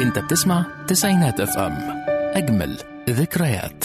انت بتسمع تسعينات اف ام، اجمل ذكريات.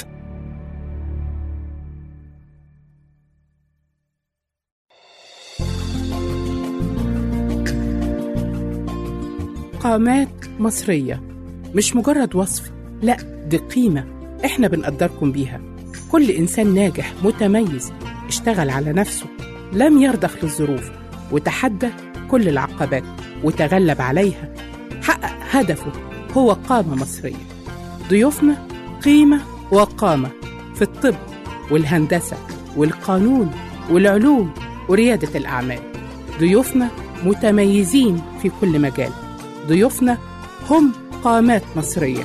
قامات مصرية مش مجرد وصف، لا دي قيمة احنا بنقدركم بيها. كل إنسان ناجح متميز اشتغل على نفسه، لم يرضخ للظروف وتحدى كل العقبات وتغلب عليها، حقق هدفه، هو قامة مصرية. ضيوفنا قيمة وقامة في الطب والهندسة والقانون والعلوم وريادة الأعمال. ضيوفنا متميزين في كل مجال. ضيوفنا هم قامات مصرية.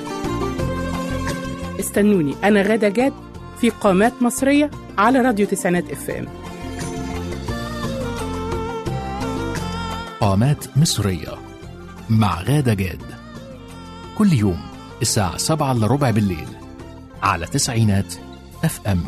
استنوني أنا غادة جاد في قامات مصرية على راديو تسعينات اف ام. قامات مصرية مع غادة جاد، كل يوم الساعة 7:15 بالليل على تسعينات اف ام.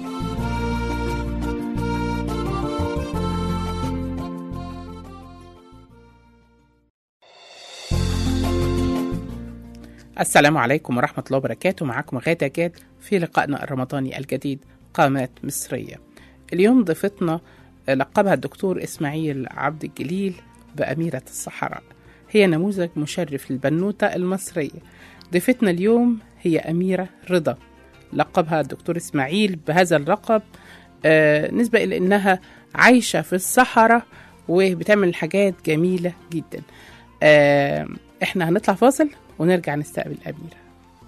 السلام عليكم ورحمة الله وبركاته. معكم غادة جاد في لقائنا الرمضاني الجديد قامات مصرية. اليوم ضيفتنا لقبها الدكتور إسماعيل عبد الجليل بأميرة الصحراء، هي نموذج مشرف للبنوتة المصرية. ضيفتنا اليوم هي أميرة رضا، لقبها الدكتور إسماعيل بهذا اللقب نسبة إلى أنها عايشة في الصحراء وبتعمل حاجات جميلة جدا. احنا هنطلع فاصل ونرجع نستقبل أميرة.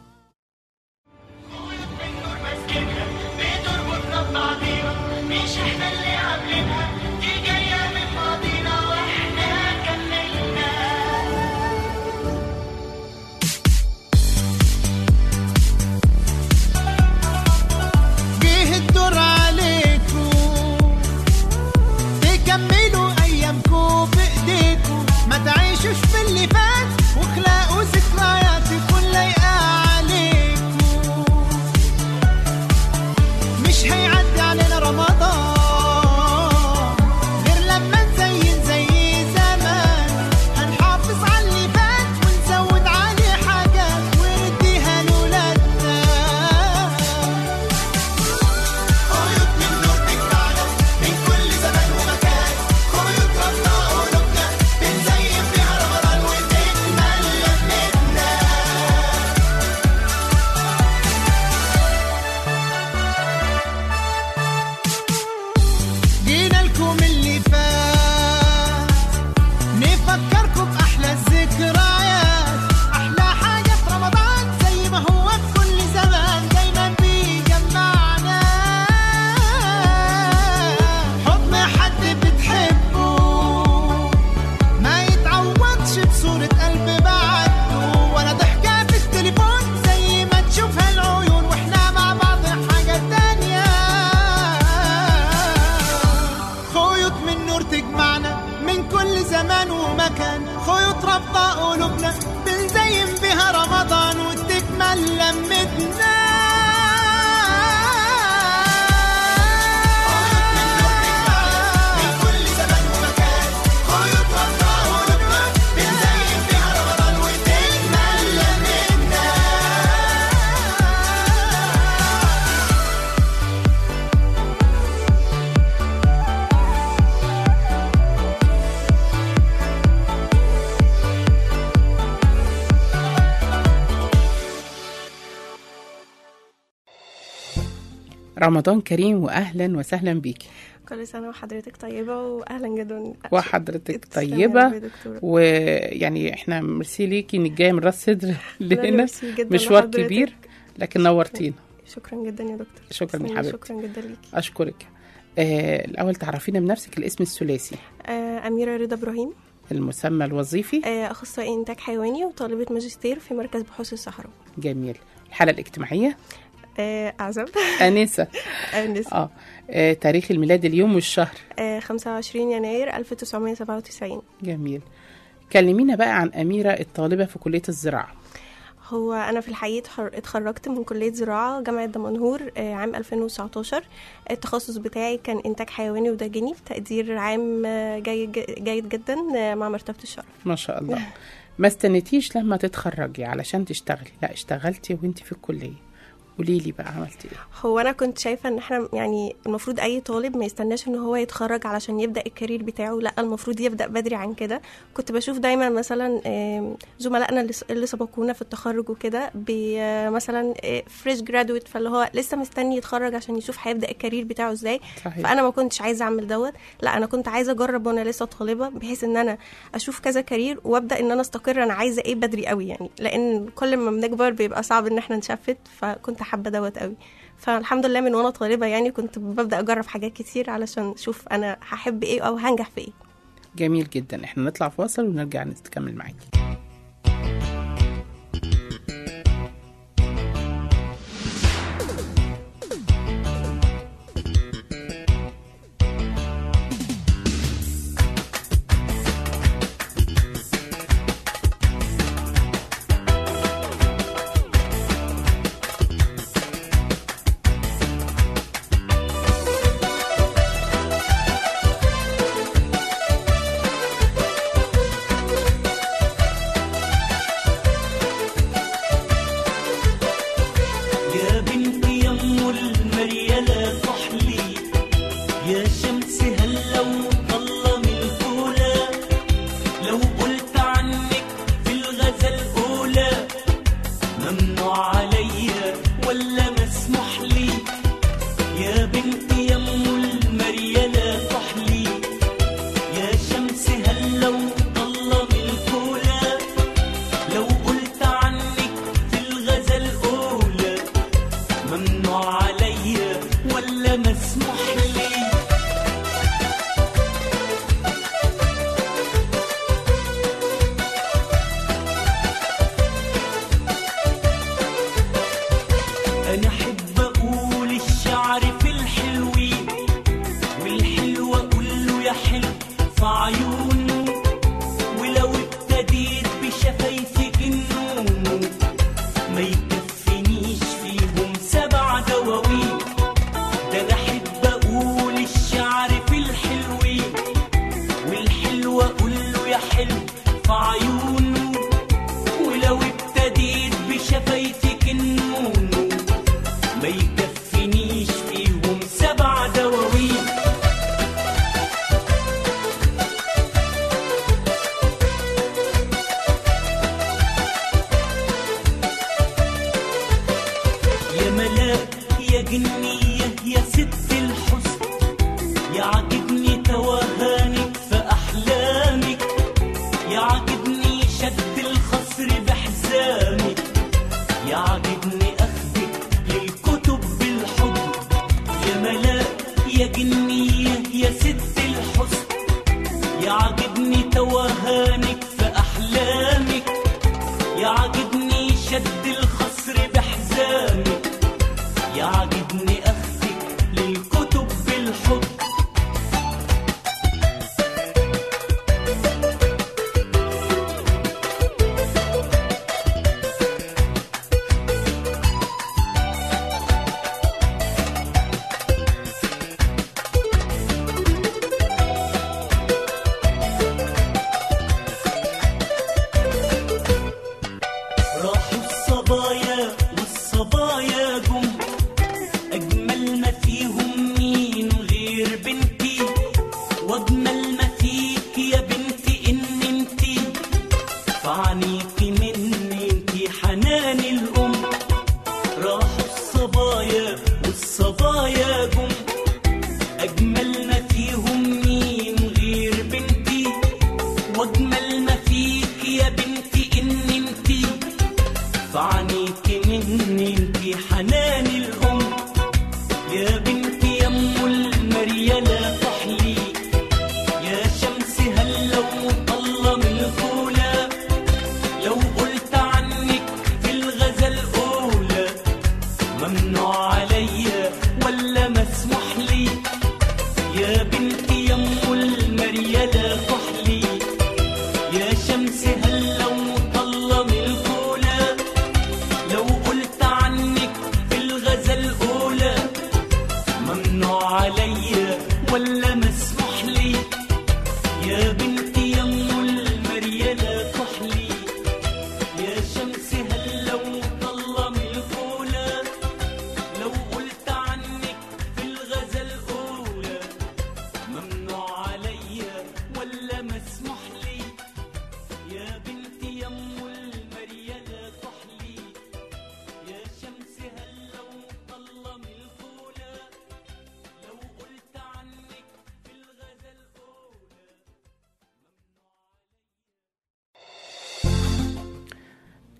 رمضان كريم وأهلا وسهلا بيكي. كل سنة وحضرتك طيبة وأهلا جدا. وحضرتك طيبة، ويعني احنا مرسي ليكي انك جاية من راس سدر لهنا، مشوار كبير لكن نورتينا. شكرا جدا يا دكتور. شكرا يا حبيبتي. شكرا جدا ليكي. أشكرك. الأول تعرفينا بنفسك الاسم الثلاثي. أميرة رضا إبراهيم. المسمى الوظيفي؟ أخصائي إنتاج حيواني وطالبة ماجستير في مركز بحوث الصحراء. جميل. الحالة الاجتماعية؟ أعزب. أنسة. أنسة. تاريخ الميلاد اليوم والشهر؟ 25 يناير 1997. جميل. كلمينا بقى عن أميرة الطالبة في كلية الزراعة. هو أنا في الحقيقة اتخرجت من كلية زراعة جامعة دمنهور عام 2019. التخصص بتاعي كان إنتاج حيواني وداجني بتقدير عام جيد جدا مع مرتبة الشرف. ما شاء الله. ما استنيتيش لما تتخرجي علشان تشتغلي، لا اشتغلتي وانت في الكلية. قوليلي بقى عملتي ايه؟ هو انا كنت شايفه ان احنا يعني المفروض اي طالب ما يستناش ان هو يتخرج علشان يبدا الكارير بتاعه، لا المفروض يبدا بدري عن كده. كنت بشوف دايما مثلا زملائنا اللي سبقونا في التخرج وكده مثلا فريش جرادويت، فاللي هو لسه مستني يتخرج عشان يشوف هيبدا الكارير بتاعه ازاي. صحيح. فانا ما كنتش عايزه اعمل دوت، لا انا كنت عايزه اجرب وانا لسه طالبه، بحيث ان انا اشوف كذا كارير وابدا ان انا استقر انا عايزه ايه بدري قوي يعني، لان كل ما بنكبر بيبقى صعب ان احنا نشفت. فكنت حابه دوت قوي. فالحمد لله من وانا طالبه يعني كنت ببدا اجرب حاجات كتير علشان اشوف انا هحب ايه او هنجح في ايه. جميل جدا. احنا نطلع فاصل ونرجع نكمل معاكي.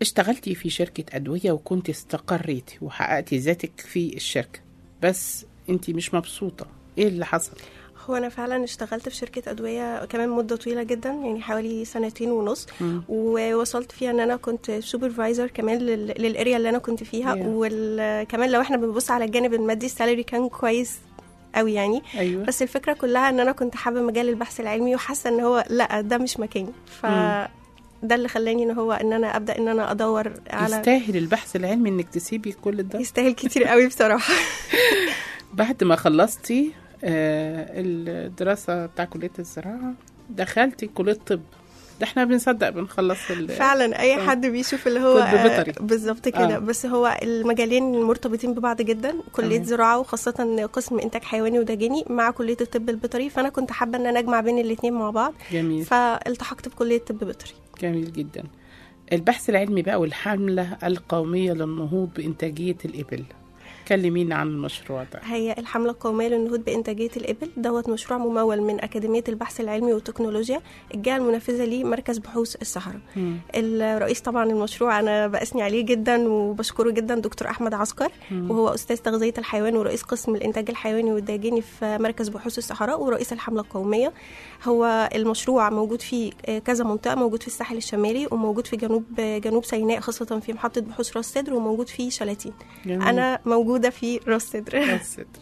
اشتغلتي في شركة أدوية وكنت استقريتي وحققتي ذاتك في الشركة، بس انتي مش مبسوطة، ايه اللي حصل؟ هو انا فعلا اشتغلت في شركه ادويه كمان مده طويله جدا، يعني حوالي 2.5 سنين، ووصلت فيها ان انا كنت سوبرفايزر كمان للاريا اللي انا كنت فيها. وكمان لو احنا بنبص على الجانب المادي السالري كان كويس قوي يعني. أيوة. بس الفكره كلها ان انا كنت حابه مجال البحث العلمي، وحاسه ان هو لا ده مش مكاني، ده اللي خلاني ان انا ابدا ان انا ادور على. يستاهل البحث العلمي انك تسيبي كل ده؟ يستاهل كتير قوي بصراحه. بعد ما خلصتي الدراسة بتاع كلية الزراعة دخلتي كلية طب. ده احنا بنصدق بنخلص فعلا اي حد بيشوف اللي هو طب بيطري بالظبط كده. بس هو المجالين مرتبطين ببعض جدا، كلية زراعة وخاصة قسم انتاج حيواني ودجاني مع كلية الطب البيطري، فانا كنت حابة ان انا اجمع بين الاثنين مع بعض. جميل. فالتحقت بكلية طب بيطري. جميل جدا. البحث العلمي بقى والحملة القومية للنهوض بإنتاجية الإبل، كلمينا عن المشروع ده. هي الحملة القومية للنهوض بإنتاجية الإبل دوت مشروع ممول من أكاديمية البحث العلمي والتكنولوجيا، الجهة المنفذة ليه مركز بحوث الصحراء. الرئيس طبعا المشروع أنا بأثني عليه جدا وبشكره جدا، دكتور أحمد عسكر، وهو أستاذ تغذية الحيوان ورئيس قسم الإنتاج الحيواني والداجيني في مركز بحوث الصحراء ورئيس الحملة القومية. هو المشروع موجود في كذا منطقة، موجود في الساحل الشمالي وموجود في جنوب سيناء، خاصة في محطة بحوث راس سدر، وموجود في شلاتين. أنا موجودة في راس سدر.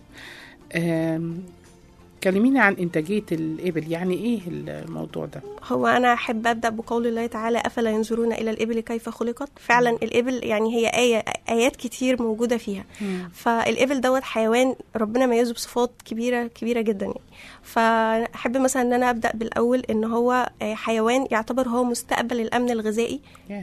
كلميني عن إنتاجية الإبل، يعني إيه الموضوع ده؟ هو أنا أحب أبدأ بقول الله تعالى أفلا ينظرون إلى الإبل كيف خلقت. فعلا الإبل يعني هي آيات كتير موجودة فيها. فالإبل دوت حيوان ربنا ميزه بصفات كبيرة جدا يعني. فأحب مثلا أن أنا أبدأ بالأول إن هو حيوان يعتبر هو مستقبل الأمن الغذائي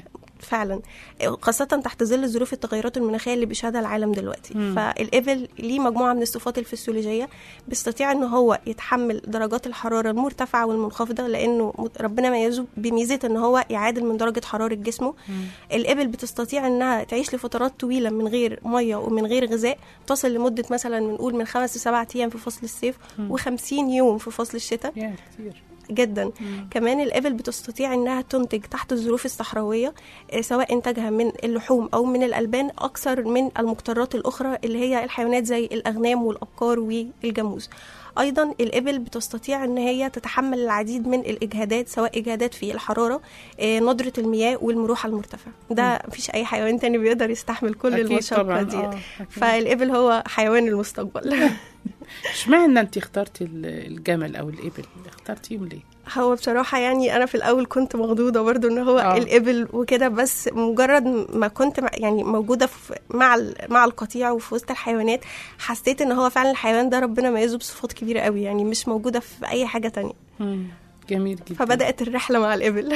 فعلا، خاصة تحت ظل الظروف التغيرات المناخية اللي بيشهدها العالم دلوقتي. فالإبل ليه مجموعة من الصفات الفسيولوجية، بيستطيع إنه هو يتحمل درجات الحرارة المرتفعة والمنخفضة، لأنه ربنا ميزه بميزة إنه هو يعادل من درجة حرارة جسمه. الإبل بتستطيع إنها تعيش لفترات طويلة من غير مية ومن غير غذاء، تصل لمدة مثلا بنقول من 5 ل 7 أيام في فصل الصيف و50 يوم في فصل الشتاء. كتير جدا. كمان الإبل بتستطيع إنها تنتج تحت الظروف الصحراوية، سواء إنتاجها من اللحوم أو من الألبان، أكثر من المقترات الأخرى اللي هي الحيوانات زي الأغنام والأبقار والجاموس. أيضا الإبل بتستطيع أن هي تتحمل العديد من الإجهادات، سواء إجهادات في الحرارة، ندرة المياه والمروحة المرتفعة. ده مفيش أي حيوان تاني بيقدر يستحمل كل المشقة دي. فالإبل هو حيوان المستقبل. اشمعنى انت اخترتي الجمل او الإبل؟ اخترتيهم ليه؟ هو بصراحة يعني أنا في الأول كنت مغضوضة برضو إن هو الإبل وكده، بس مجرد ما كنت يعني موجودة مع القطيع وفي وسط الحيوانات، حسيت إن هو فعلا الحيوان ده ربنا ميزه بصفات كبيرة قوي، يعني مش موجودة في أي حاجة تانية. جميل جدا. فبدأت الرحلة مع الإبل.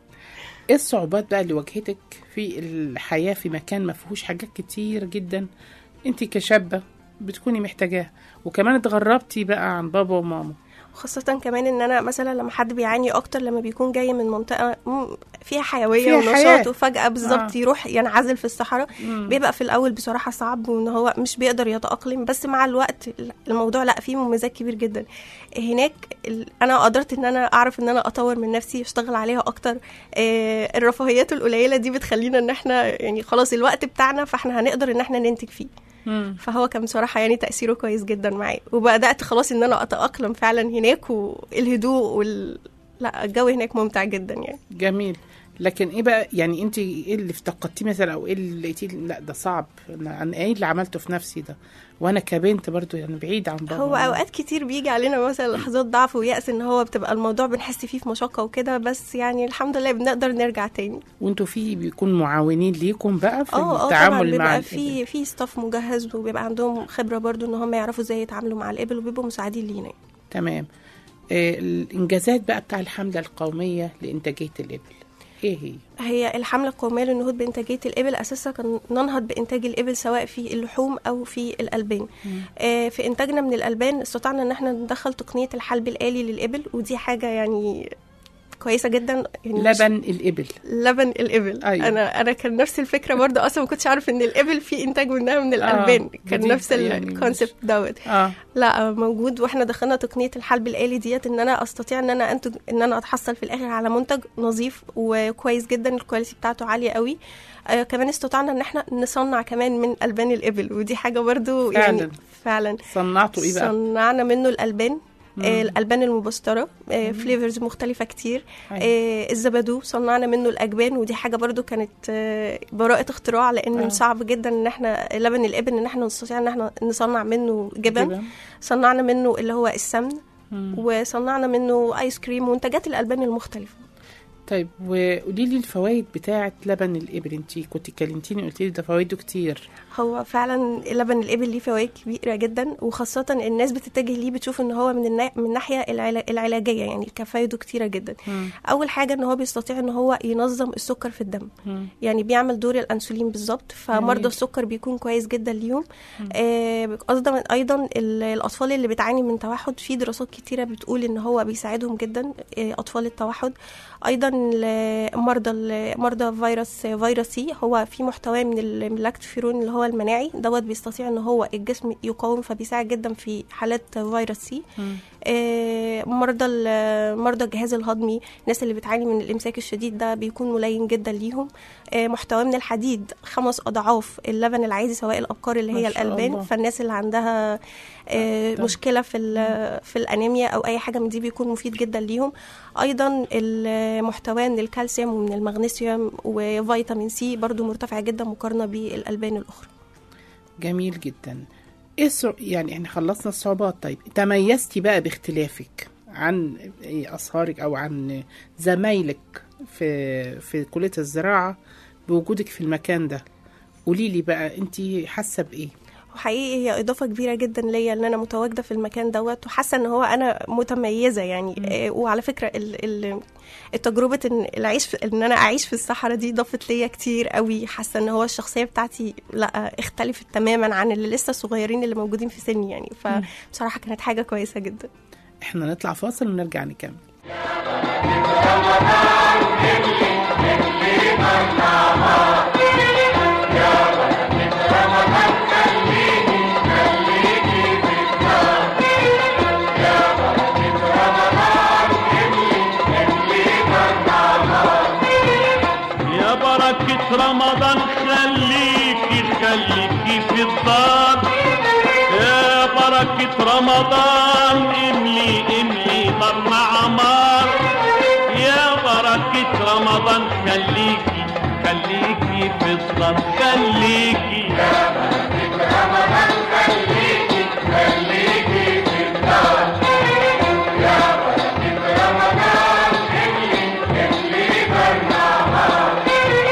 إيه الصعوبات بقى اللي واجهتك في الحياة في مكان ما فيهوش حاجات كتير جدا أنت كشابة بتكوني محتاجاها، وكمان اتغربتي بقى عن بابا وماما؟ خاصة كمان ان انا مثلا لما حد بيعاني اكتر لما بيكون جاي من منطقة فيها حيوية ونشاط، وفجأة بالظبط يروح ينعزل في الصحراء، بيبقى في الاول بصراحة صعب وان هو مش بيقدر يتأقلم. بس مع الوقت الموضوع لا فيه مميزات كبير جدا هناك. انا قدرت ان انا اعرف ان انا اطور من نفسي، اشتغل عليها اكتر. الرفاهيات القليلة دي بتخلينا ان احنا يعني خلاص الوقت بتاعنا، فاحنا هنقدر ان احنا ننتج فيه. فهو كان بصراحة يعني تأثيره كويس جدا معي، وبدأت خلاص ان انا اتأقلم فعلا هناك، والهدوء لا الجو هناك ممتع جدا يعني. جميل. لكن ايه بقى يعني انت ايه اللي افتقدتيه مثلا، او ايه اللي لقيتيه لا ده صعب، انا ايه اللي عملته في نفسي ده وانا كبنت برضو يعني بعيد عن بابا؟ هو اوقات كتير بيجي علينا مثلا لحظات ضعف ويأس، ان هو بتبقى الموضوع بنحس فيه في مشقة وكده، بس يعني الحمد لله بنقدر نرجع تاني. وانتوا في بيكون معاونين ليكم بقى في التعامل مع الإبل؟ في ستاف مجهز وبيبقى عندهم خبرة برضو ان هم يعرفوا ازاي يتعاملوا مع الإبل، وبيبقوا مساعدين لينا. تمام. الانجازات بقى بتاع الحملة القومية لإنتاجية الإبل ايه هي الحملة القومية للنهوض بإنتاجية الإبل أساسا كان ننهض بإنتاج الإبل سواء في اللحوم أو في الألبان. في إنتاجنا من الألبان استطعنا أن احنا ندخل تقنية الحلب الآلي للإبل، ودي حاجة يعني كويسه جدا يعني. لبن الإبل. لبن الإبل. أيوة. انا كان نفس الفكره برضه، اصلا ما كنتش عارف ان الإبل في انتاج منها من الألبان. كان نفس الكونسيبت دوت. لا موجود، واحنا دخلنا تقنيه الحلب الآلي ديت ان انا استطيع ان انا انتج، ان انا اتحصل في الاخر على منتج نظيف وكويس جدا، الكواليتي بتاعته عاليه قوي. كمان استطعنا ان احنا نصنع كمان من ألبان الإبل، ودي حاجه برضو يعني فعلا. صنعتوا ايه بقى؟ صنعنا منه الألبان، الألبان المبسترة، فليفرز مختلفة كتير. الزبادو صنعنا منه الأجبان، ودي حاجة برضو كانت براءة اختراع، لأن صعب جدا ان احنا لبن الإبل ان احنا نستطيع ان احنا نصنع منه جبن. صنعنا منه اللي هو السمن، وصنعنا منه آيس كريم ومنتجات الألبان المختلفة. طيب وقولي لي الفوائد بتاعه لبن الإبل. انتي كنت كلمتيني قلت لي ده فوائده كتير. هو فعلا لبن الإبل ليه فوائد كبيرة جدا، وخاصة الناس بتتجه ليه، بتشوف ان هو من الناحية العلاجية يعني كفايده كتيرة جدا. اول حاجة ان هو بيستطيع ان هو ينظم السكر في الدم، يعني بيعمل دور الأنسولين بالظبط، فمرضى السكر بيكون كويس جدا ليهم. ايضا الأطفال اللي بتعاني من توحد، في دراسات كتيرة بتقول ان هو بيساعدهم جدا أطفال التوحد. ايضا مرضى فيروس سي، هو في محتوى من اللاكتوفيرون اللي هو المناعي دوت، بيستطيع ان هو الجسم يقاوم، فبيساعد جدا في حالات فيروس سي. مرضى الجهاز الهضمي، الناس اللي بتعاني من الامساك الشديد ده بيكون ملين جدا ليهم. محتوى من الحديد 5 أضعاف اللبن العادي، سواء الأبقار اللي هي الألبان. فالناس اللي عندها مشكلة في الأنيميا أو أي حاجة من دي بيكون مفيد جدا ليهم. أيضا المحتوى من الكالسيوم ومن المغنيسيوم وفيتامين سي برضو مرتفع جدا مقارنة بالألبان الأخرى. جميل جدا. يعني احنا خلصنا الصعوبات. طيب تميزتي بقى باختلافك عن أصهارك أو عن زمايلك في كلية الزراعة بوجودك في المكان ده. قولي لي بقى انتي حاسة بإيه؟ وحقيقي هي إضافة كبيرة جدا ليا ان انا متواجدة في المكان دوت، وحاسة ان هو انا متميزة يعني. وعلى فكرة التجربة ان انا اعيش في الصحراء دي ضافت ليا كتير قوي. حاسة ان هو الشخصية بتاعتي لا اختلفت تماما عن اللي لسه صغيرين اللي موجودين في سني يعني. فبصراحة كانت حاجة كويسة جدا. احنا نطلع فاصل ونرجع نكمل. رمضان خليكي في الدار، يا بركة رمضان املي نار مع عمار، يا بركة رمضان خليكي في الدار، خليكي يا بركة رمضان خليكي في الدار، يا بركة رمضان املي نار مع عمار،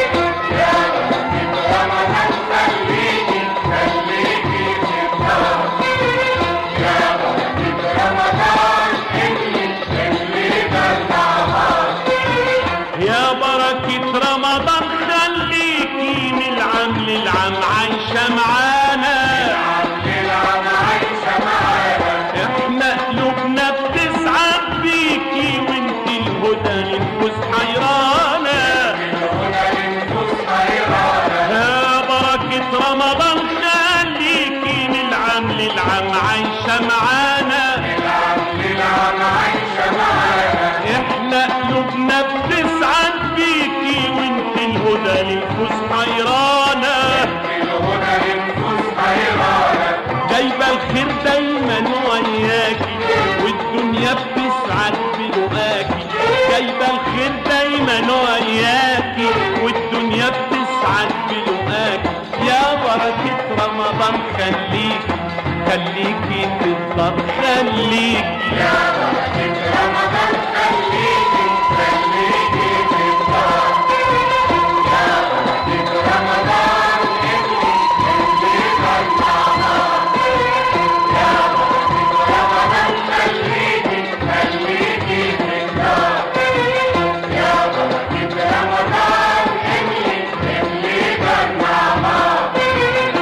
خليكي في الدار، خليكي يا بركة رمضان خليكي في الدار، يا بركة رمضان املي نار مع عمار، يا بركة رمضان خليكي في الدار، يا بركة رمضان املي نار مع عمار،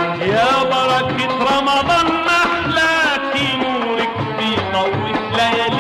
يا بركة رمضان ليالي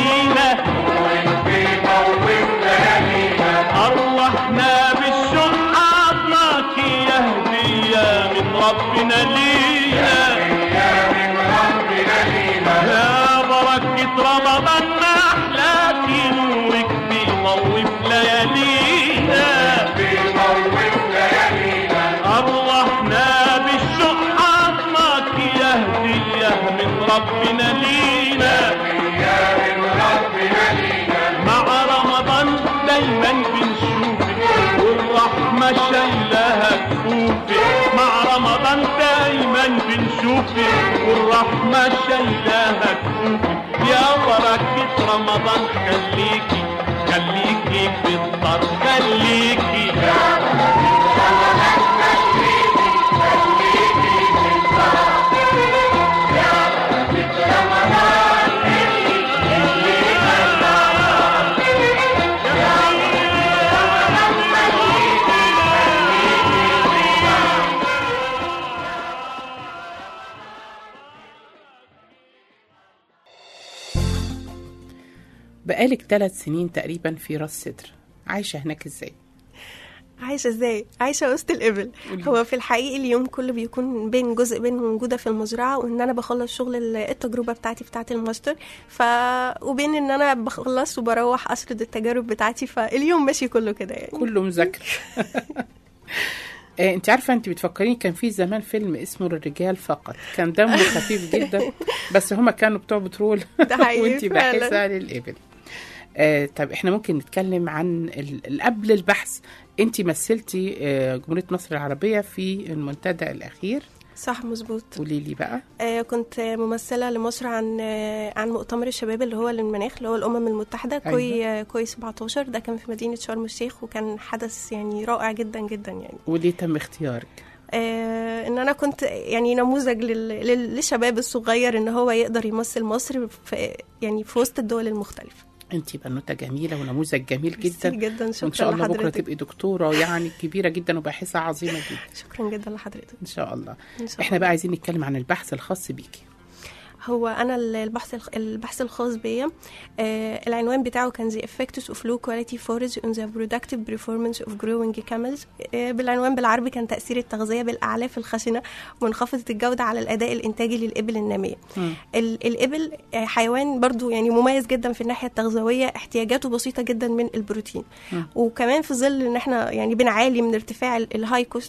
دايما بنشوفك والرحمة شايلاها كفوفك، مع رمضان دايما بنشوفك والرحمة شايلاها كفوفك، يا بركة رمضان خليكي خليكي في الطر خليكي يا بركة رمضان خليكي خليكي في الطر يا بركة رمضان خليكي بقالك 3 سنين تقريبا في راس سدر، عايشة هناك ازاي؟ عايشة ازاي؟ عايشة وسط الإبل. هو في الحقيقة اليوم كله بيكون بين جزء بين موجودة في المزرعة وإن أنا بخلص شغل التجربة بتاعت الماستر، وبين إن أنا بخلص وبروح أسرد التجارب بتاعتي، فاليوم ماشي كله كده يعني كله مذاكرة. انت عارفة، انت بتفكرين كان في زمان فيلم اسمه الرجال فقط، كان دمه خفيف جدا بس هما كانوا بتوع بترول وانت باحثة للإبل. طيب احنا ممكن نتكلم عن قبل البحث. انت مثلتي جمهورية مصر العربية في المنتدى الأخير، صح؟ مظبوط. قولي لي بقى. كنت ممثلة لمصر عن مؤتمر الشباب اللي هو للمناخ اللي هو الأمم المتحدة. أيوة. كوي 17 ده كان في مدينة شرم الشيخ، وكان حدث يعني رائع جدا جدا يعني. وليه تم اختيارك؟ ان انا كنت يعني نموذج للشباب الصغير ان هو يقدر يمثل مصر في وسط الدول المختلفة. انتي بنوتة جميلة ونموذج جميل جدا جدا. شكرا وان شاء الله لحضرتك. بكرة تبقي دكتورة يعني كبيرة جدا وباحثة عظيمة جدا. شكرا جدا لحضرتك. ان شاء الله. إن شاء احنا الله. بقى عايزين نتكلم عن البحث الخاص بيكي. هو أنا البحث الخاص بيا العنوان بتاعه كان The Effects of Low Quality Forage on the Productive Performance of Growing Camels. بالعنوان بالعربي كان تأثير التغذية بالأعلاف الخشنة منخفضة الجودة على الأداء الإنتاجي للإبل النامية. الإبل حيوان برضو يعني مميز جدا في الناحية التغذوية، احتياجاته بسيطة جدا من البروتين، وكمان في ظل إن احنا يعني بنعالي من ارتفاع الهاي كوست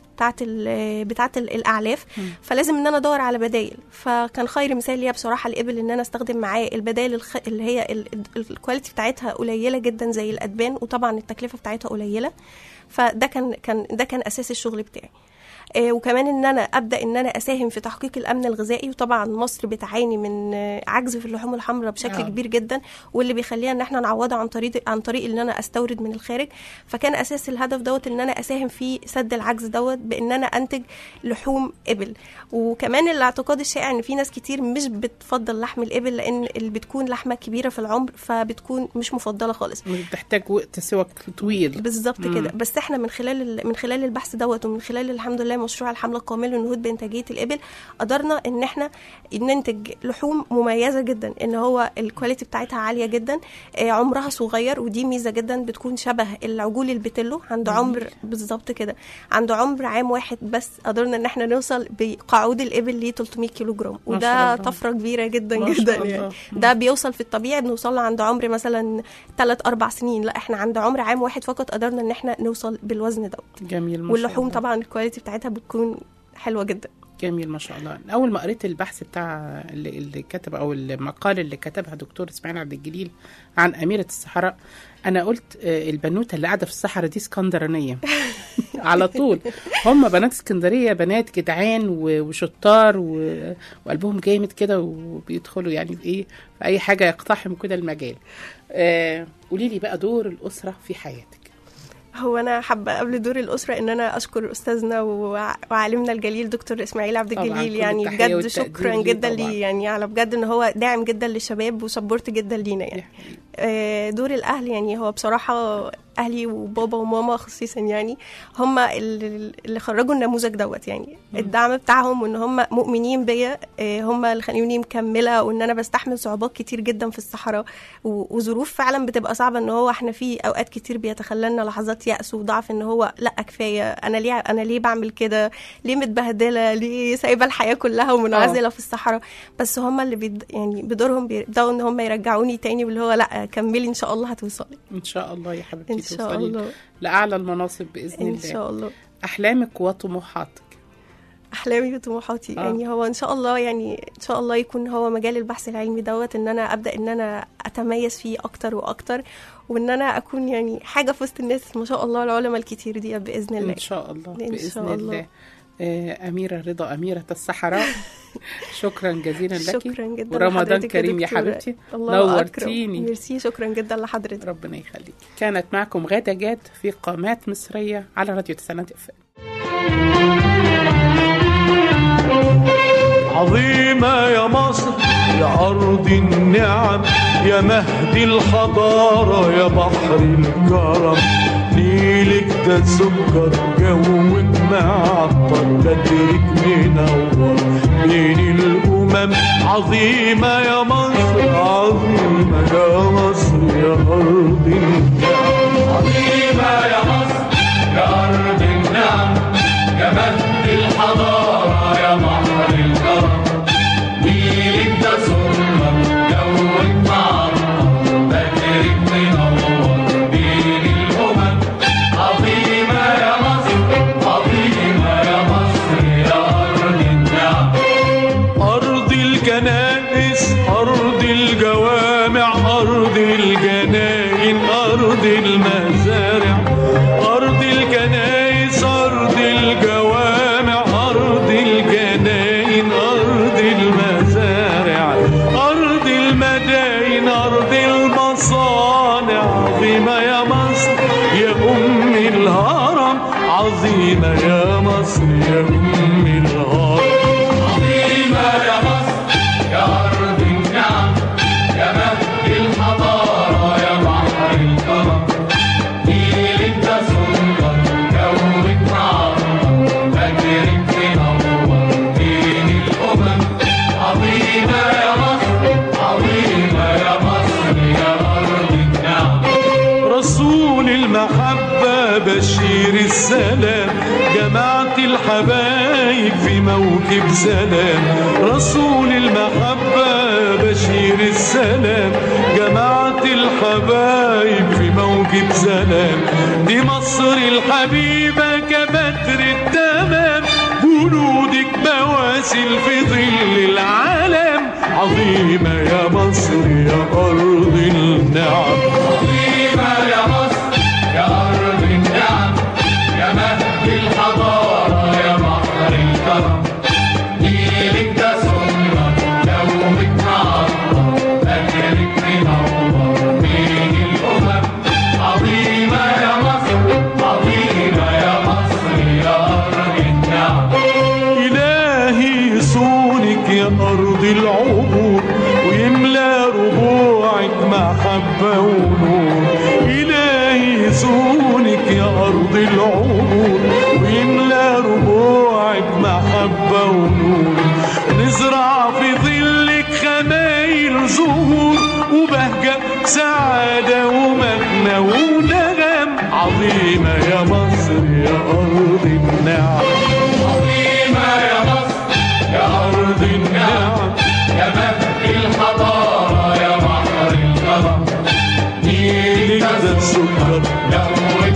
بتاعت الأعلاف، فلازم إن أنا أدور على بدائل. فكان خير مثال ليا بصراحة الإبل إن أنا استخدم معاه البدائل اللي هي الكواليتي بتاعتها قليلة جدا زي الأدبان، وطبعا التكلفة بتاعتها قليلة. فده كان أساس الشغل بتاعي. وكمان ان انا ابدا ان انا اساهم في تحقيق الامن الغذائي. وطبعا مصر بتعاني من عجز في اللحوم الحمراء بشكل كبير جدا، واللي بيخلينا ان احنا نعوضها عن طريق ان انا استورد من الخارج. فكان اساس الهدف دوت ان انا اساهم في سد العجز دوت بان انا انتج لحوم ابل. وكمان الاعتقاد الشائع ان في ناس كتير مش بتفضل لحم الابل لان اللي بتكون لحمه كبيره في العمر، فبتكون مش مفضله خالص، بتحتاج وقت سواك طويل. بالظبط كده. بس احنا من خلال البحث دوت ومن خلال الحمد لله مشروع الحملة القومية للنهوض بإنتاجية الإبل، قدرنا إن احنا ننتج لحوم مميزة جدا، إن هو الكواليتي بتاعتها عالية جدا، عمرها صغير، ودي ميزة جدا، بتكون شبه العجول البتلو، عنده عمر بالظبط كده، عنده عمر عام واحد بس. قدرنا إن احنا نوصل بقعود الإبل ل 300 كيلو جرام، وده طفرة كبيرة جدا جدا يعني. ده بيوصل في الطبيعي بنوصل له عند عمر مثلا 3-4 سنين، لا احنا عند عمر عام واحد فقط قدرنا إن احنا نوصل بالوزن دوت. جميل. واللحوم طبعا الكواليتي بتاعتها بتكون حلوة جدا. جميل ما شاء الله. أول ما قريت البحث بتاع اللي كتب أو المقال اللي كتبها دكتور إسماعيل عبد الجليل عن أميرة الصحراء، أنا قلت البنوتة اللي قاعدة في الصحراء دي اسكندرانية على طول. هم بنات اسكندرية بنات جدعان وشطار وقلبهم جامد كده، وبيدخلوا يعني في أي حاجة يقتحموا كده المجال. قولي لي بقى دور الأسرة في حياتك. هو أنا حابة قبل دور الأسرة إن أنا أشكر أستاذنا وعالمنا الجليل دكتور إسماعيل عبد الجليل، يعني بجد شكرا جدا ليه، يعني على بجد إن هو داعم جدا للشباب وسبورت جدا لينا يعني. دور الأهل يعني هو بصراحة أهلي وبابا وماما خصيصا يعني هم اللي خرجوا النموذج دوت يعني. الدعم بتاعهم وإن هم مؤمنين بيا هم اللي خلوني مكملة، وإن أنا بستحمل صعوبات كتير جدا في الصحراء وظروف فعلا بتبقى صعبة، إن هو إحنا في أوقات كتير بيتخللنا لحظات يأس وضعف، إن هو لأ كفاية، أنا ليه بعمل كده، ليه متبهدلة، ليه سايبة الحياة كلها ومنعزلة في الصحراء. بس هم اللي يعني بدورهم بيبدأوا إن هم يرجعوني تاني، واللي هو لأ كملي إن شاء الله هتوصلي. إن شاء الله يا حبيبتي إن شاء الله لأعلى المناصب بإذن الله. إن شاء الله. أحلامك وطموحاتك. احلامي وطموحاتي يعني هو ان شاء الله، يعني ان شاء الله يكون هو مجال البحث العلمي دوت، ان انا ابدا ان انا اتميز فيه اكتر واكتر، وان انا اكون يعني حاجه في وسط الناس ما شاء الله العلماء الكتير دي باذن الله. ان شاء الله إن باذن شاء الله. أميرة رضا، أميرة الصحراء، شكرا جزيلا لك، شكرا جدا ورمضان لحضرتك كريم يا دكتورة. حبيبتي، الله نورتيني. ميرسي، شكرا جدا لحضرتك. ربنا يخليك. كانت معكم غادة جاد في قامات مصرية على راديو تسعينات FM. عظيمة يا مصر يا أرض النعم، يا مهد الحضارة، يا بحر الكرم، نيلك ده سكر، جوك معطر، بدرك منور بين الأمم. عظيمة يا مصر، عظيمة يا مصر يا أرض النعم. عظيمة يا مصر يا أرض النعم، يا مهد الحضارة، يا بحر الكرم، نيلك ده سكر، جوك معطر، بدرك منور بين الأمم. عظيمة يا مصر، عظيمة يا مصر يا أرض النعم. أرض الكنائس، أرض الجوامع، أرض الجناين، أرض المزارع، أرض الكنائس، أرض الجوامع، أرض الجناين، أرض المزارع، أرض المداين، أرض المصانع. عظيمة يا مصر يا أم الهرم، عظيمة يا مصر يا أم الهرم. عظيمة يا مصر يا أرض النعم، يا مهد الحضارة، يا بحر الكرم، نيلك ده سكر، جوك معطر، بدرك منور بين الأمم. عظيمة يا مصر، عظيمة يا مصر يا أرض النعم. رسول المحبة بشير السلام، جماعة الحبايب في موكب سلام. رسول المحبة بشير السلام، جماعة الحبايب في موكب سلام. دي مصر الحبيبة كبدر التمام، جنودك بواسل في ظل العالم. عظيمة يا مصر يا أرض النعم. عظيمة يا مصر يا أرض النعم، يا مهد الحضارة، يا بحر الكرم، نيلك ده سكر، جوك معطر، بدرك منور بين الأمم. عظيمة يا مصر، عظيمة يا مصر يا أرض النعم. إلهي يصونك يا أرض العبور، ويملى ربوعك محبة ونور. إلهي يصونك يا أرض العبور، ويملى ربوعك محبة ونور. نزرع في ظلك خمايل زهور، وبهجة سعادة ومجنى ونغم. عظيمة يا مصر يا أرض النعم. عظيمة يا مصر يا أرض النعم، يا مهد الحضارة، يا بحر الكرم، نيلك ده السكر، جوك